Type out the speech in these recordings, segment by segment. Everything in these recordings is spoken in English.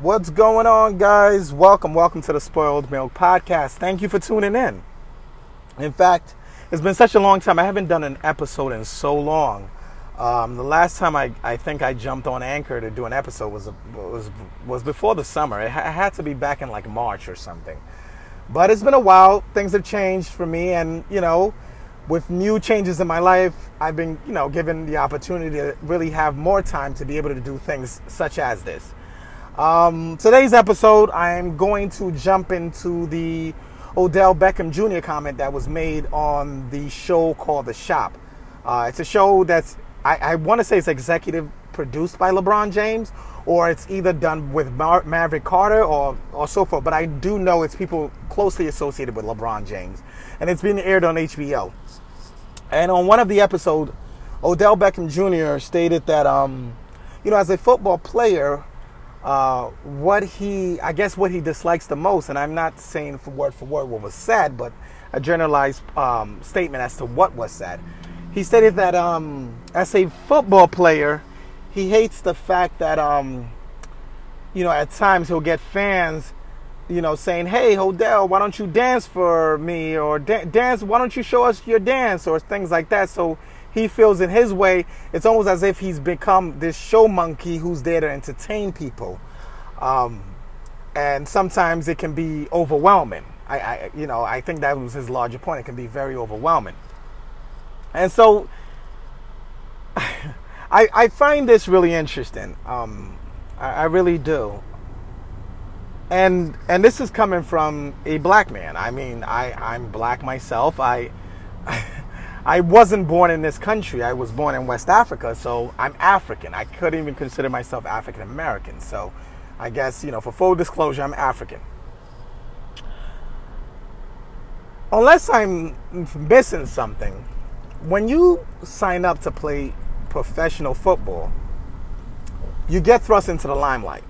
What's going on, guys? Welcome to the Spoiled Milk Podcast. Thank you for tuning in. In fact, it's been such a long time. I haven't done an episode in so long. The last time I think I jumped on Anchor to do an episode was before the summer. It had to be back in like March or something. But it's been a while. Things have changed for me, and with new changes in my life, I've been given the opportunity to really have more time to be able to do things such as this. Today's episode, I am going to jump into the Odell Beckham Jr. comment that was made on the show called The Shop. It's a show that's, I want to say it's executive produced by LeBron James, or it's either done with Maverick Carter or so forth. But I do know it's people closely associated with LeBron James. And it's being aired on HBO. And on one of the episodes, Odell Beckham Jr. stated that, as a football player, what he dislikes the most, and I'm not saying for word what was said, but a generalized statement as to what was said. He stated that as a football player, he hates the fact that at times he'll get fans saying, "Hey, Odell, why don't you dance for me?" or "Dance, why don't you show us your dance?" or things like that. So he feels in his way, it's almost as if he's become this show monkey who's there to entertain people. And sometimes it can be overwhelming. I think that was his larger point. It can be very overwhelming. And so I find this really interesting. I really do. And this is coming from a black man. I mean, I'm black myself. I wasn't born in this country. I was born in West Africa, so I'm African. I couldn't even consider myself African American. So I guess, for full disclosure, I'm African. Unless I'm missing something, when you sign up to play professional football, you get thrust into the limelight.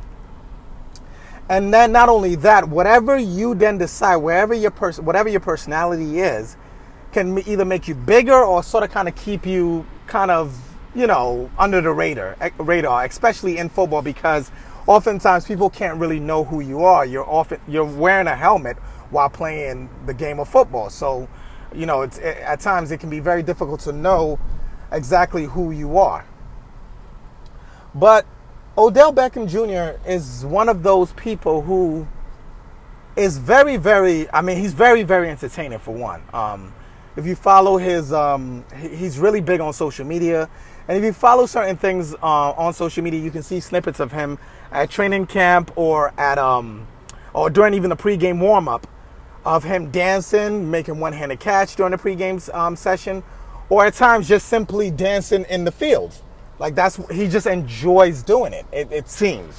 And then not only that, whatever you then decide, whatever your personality is, can either make you bigger or sort of kind of keep you kind of, under the radar, especially in football, because oftentimes people can't really know who you are. You're wearing a helmet while playing the game of football. So, at times it can be very difficult to know exactly who you are. But Odell Beckham Jr. is one of those people who is very, very, he's very, very entertaining for one. If you follow his, he's really big on social media. And if you follow certain things on social media, you can see snippets of him at training camp or or during even the pregame warm-up of him dancing, making one-handed catch during the pregame session, or at times just simply dancing in the field. Like he just enjoys doing it, it seems.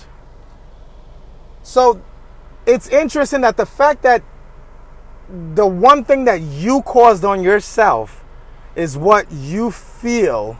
So it's interesting that the fact that the one thing that you caused on yourself is what you feel.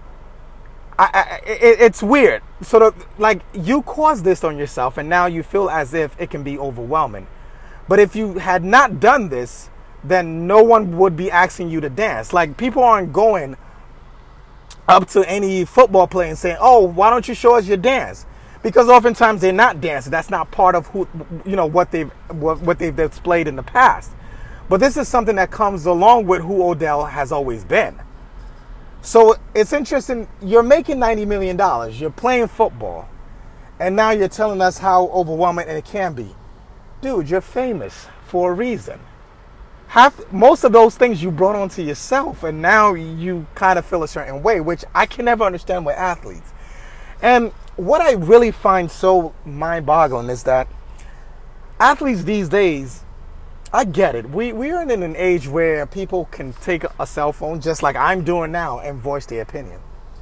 It's weird. So you caused this on yourself, and now you feel as if it can be overwhelming. But if you had not done this, then no one would be asking you to dance. Like, people aren't going up to any football player and saying, "Oh, why don't you show us your dance?" Because oftentimes they're not dancing. That's not part of what they've displayed in the past. But this is something that comes along with who Odell has always been. So it's interesting. You're making $90 million. You're playing football. And now you're telling us how overwhelming it can be. Dude, you're famous for a reason. Most of those things you brought onto yourself, and now you kind of feel a certain way, which I can never understand with athletes. And what I really find so mind-boggling is that athletes these days, I get it. We're in an age where people can take a cell phone, just like I'm doing now, and voice their opinion.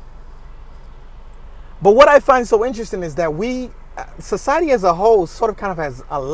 But what I find so interesting is that society as a whole, sort of kind of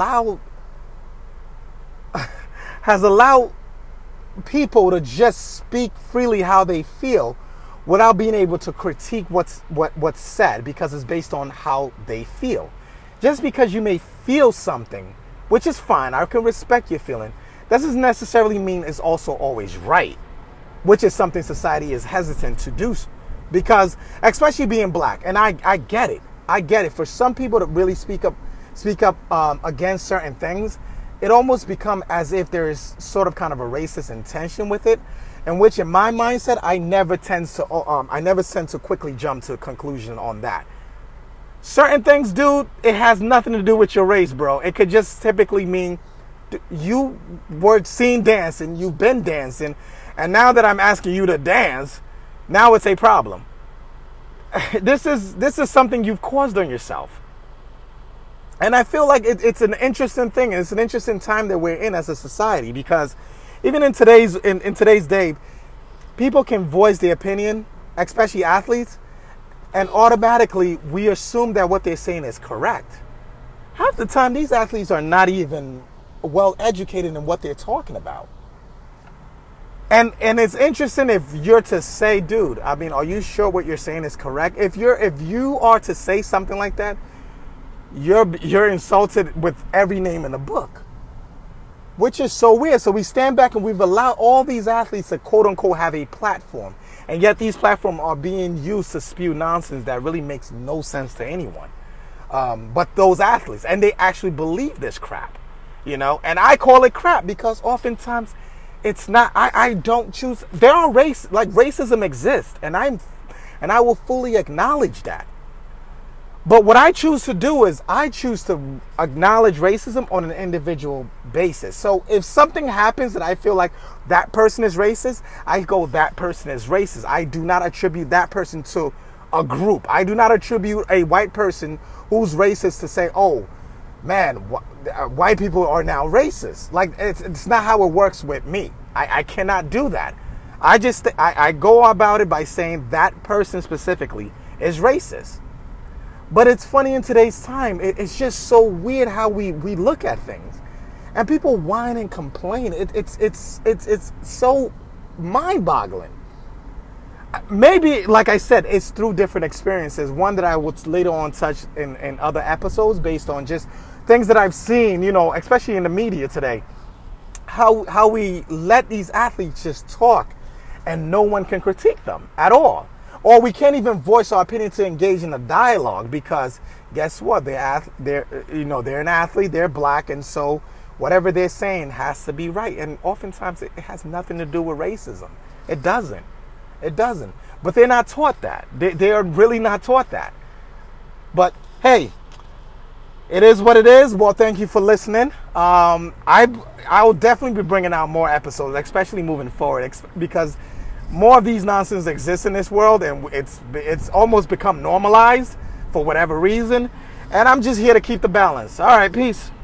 has allowed people to just speak freely how they feel without being able to critique what's said, because it's based on how they feel. Just because you may feel something, which is fine, I can respect your feeling, doesn't necessarily mean it's also always right, which is something society is hesitant to do, because especially being black, and I get it. I get it. For some people to really speak up against certain things, it almost becomes as if there is sort of kind of a racist intention with it, in which in my mindset, I never tend to quickly jump to a conclusion on that. Certain things, dude, it has nothing to do with your race, bro. It could just typically mean you were seen dancing, you've been dancing, and now that I'm asking you to dance, now it's a problem. This is something you've caused on yourself. And I feel like it's an interesting thing. It's an interesting time that we're in as a society, because even in today's day, people can voice their opinion, especially athletes, and automatically we assume that what they're saying is correct. Half the time, these athletes are not even well educated in what they're talking about. And it's interesting if you're to say, dude, I mean, are you sure what you're saying is correct? If you are to say something like that, you're insulted with every name in the book, which is so weird. So we stand back and we've allowed all these athletes to quote unquote have a platform, and yet these platforms are being used to spew nonsense that really makes no sense to anyone, but those athletes, and they actually believe this crap, and I call it crap because oftentimes it's not. I don't choose. There are racism exists, and I will fully acknowledge that. But what I choose to do is I choose to acknowledge racism on an individual basis. So if something happens that I feel like that person is racist, I go, that person is racist. I do not attribute that person to a group. I do not attribute a white person who's racist to say, oh, man, white people are now racist. Like, it's not how it works with me. I cannot do that. I go about it by saying that person specifically is racist. But it's funny in today's time. It's just so weird how we look at things, and people whine and complain. It's so mind-boggling. Maybe, like I said, it's through different experiences. One that I would later on touch in other episodes, based on just things that I've seen, especially in the media today. How we let these athletes just talk, and no one can critique them at all. Or we can't even voice our opinion to engage in a dialogue, because guess what? They're an athlete, they're black, and so whatever they're saying has to be right. And oftentimes it has nothing to do with racism. It doesn't. But they're not taught that. They're really not taught that. But hey, it is what it is. Well, thank you for listening. I will definitely be bringing out more episodes, especially moving forward, because more of these nonsense exists in this world, and it's almost become normalized for whatever reason. And I'm just here to keep the balance. All right, peace.